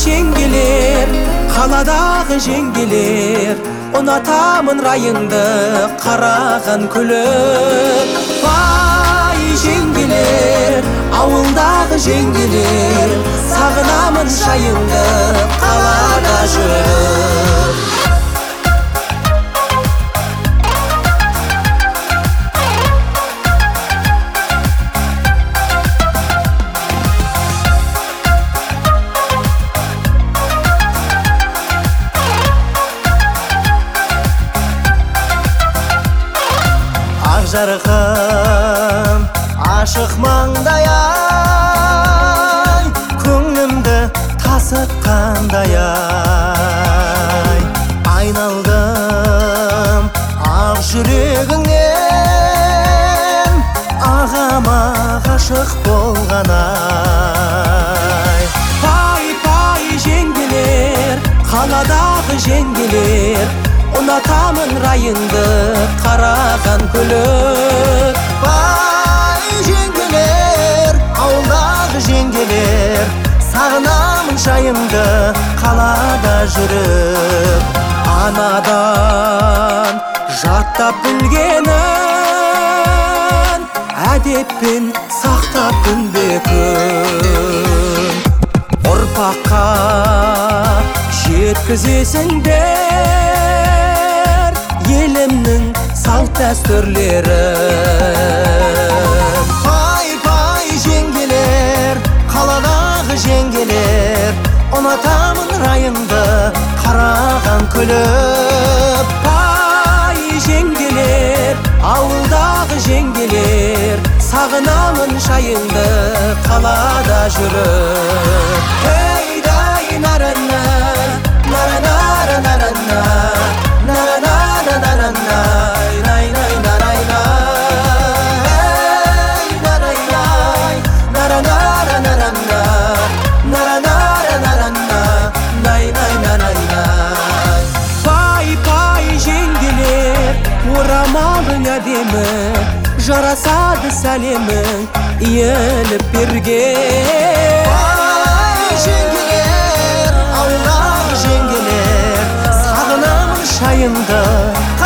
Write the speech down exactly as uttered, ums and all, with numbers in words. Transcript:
жеңгелер, қаладағы жеңгелер, ұнатамын райыңды қараған күліп. Бай жеңгелер, ауылдағы жеңгелер, сағынамын шайыңды қалада жүріп. Жарқын ашық маңдай ай, көңілімді тасытқандай ай. Айналдым ақ жүрегіңнен, ағама ғашық болған ай. Пай-пай жеңгелер, қаладағы жеңгелер, ұнатамын райыңды қараған күліп. Бай жеңгелер, ауылдағы жеңгелер, сағынамын шайымды қалада жүріп. Анадан жаттап білгенін әдеппен сақтап күнбе-күн ұрпаққа жеткізесіңдер елімнің салт дәстүрлерін. Пай-пай жеңгелер, қаладағы жеңгелер, ұнатамын райыңды қараған күліп. Пай жеңгелер, ауылдағы жеңгелер, сағынамын шайыңды қалада жүріп. Ей-дай нарана, нарана-нарана, нарана-нарана, най-най-нарайна. Ей нарайнай, нарана-нарана, нарана-нарана, най-най-нарайна. Пай-пай жеңгелер, орамалың әдемі, жарасады сәлемің иіліп берген. Пай жеңгелер, ауылдағы жеңгелер, сағынамын шайыңды